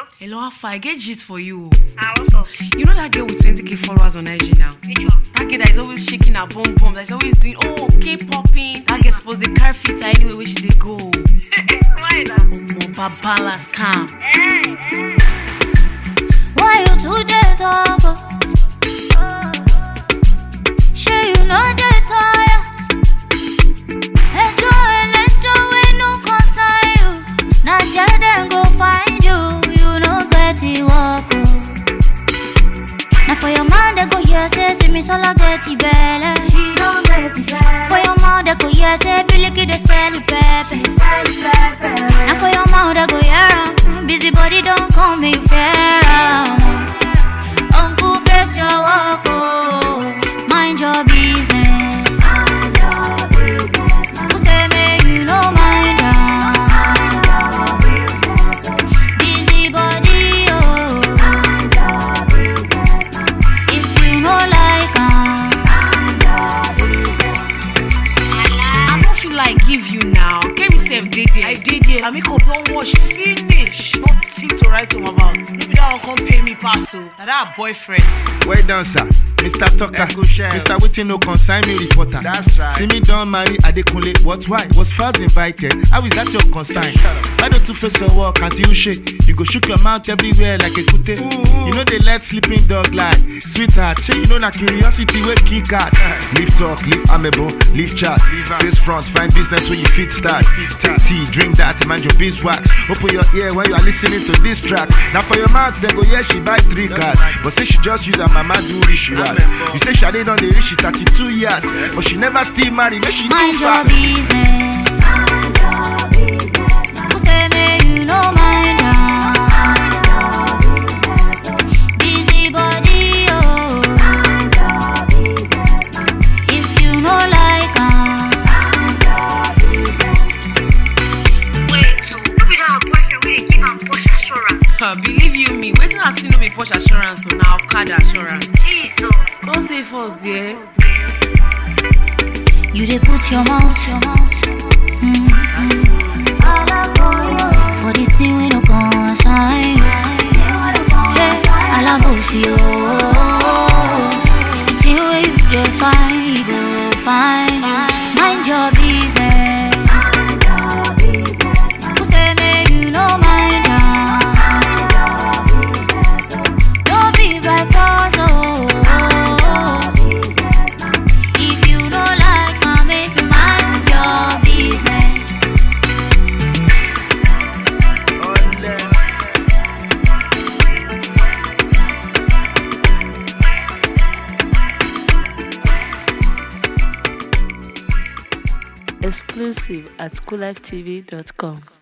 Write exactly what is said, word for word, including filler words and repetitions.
Hello, Alpha, I get gist for you. Ah, what's up? You know that girl with twenty k followers on I G now? Which one? That girl that is always shaking her bum bum, that is always doing, oh, K-popping. That girl supposed to carry fit her anywhere where she dey go. Why that? Omo, babala scam. Hey, hey. Why you today talk? Sure you know they tire. Enjoy, enjoy, no concern you. Now Jordan go find you. You know get it walk. Now for your man they go yes, say me so like get it belly. She don't get it belly. For your mouth they go yes, say be like they sell it pepe. Now for your mouth they go yeah. Busy body don't call me fair. Uncle face your walk, oh. Mind your business. Mind your business. Who say me you know mind your business. Busy body, oh. Mind your business. If you know like um, mind your business. I don't feel like give you now. Give me self did it. I did it. Amiko don't watch finish. Nothing to write home about. Maybe that one come pay me pass. So that that boyfriend. Well done, sir. Mister Tucker, Mister Waiting no consign me reporter. That's right. See me don't marry Adekunle. What why? Was first invited. How is that your concern? Why don't you face your work until you shake? You go shook your mouth everywhere like a kute. You know they let sleeping dog lie. Sweetheart, shey you know na curiosity wey kick out. Leave talk, leave amebo, leave chat. Face front, find business where you fit start. Take tea, drink that, mind your beeswax. Open your ear while you are listening to this track. Now for your mouth, they go yeah she buy three cars, but say she just use her mama do rich. You say Shade on the reach she thirty-two years, but she never still marry. Make she mind do your fast. business. Mind your business. Who say me you know mind your business. Busy body, oh. Mind your business. If you know like um, mind your business. Wait, so maybe that boyfriend will give him Porsche assurance. Uh, believe you me, waiting and see no be Porsche assurance, so now card assurance. Jesus. Come say first, dear. You dey put your mouth, your mouth. Mm. For the thing we no consign. Hey, alabosi oh. The thing we you dey find, you go find. Mind your business. Who say me you no mind your? Don't be by force oh. If you don't like, I'll make you mind your business. Exclusive at cool life t v dot com.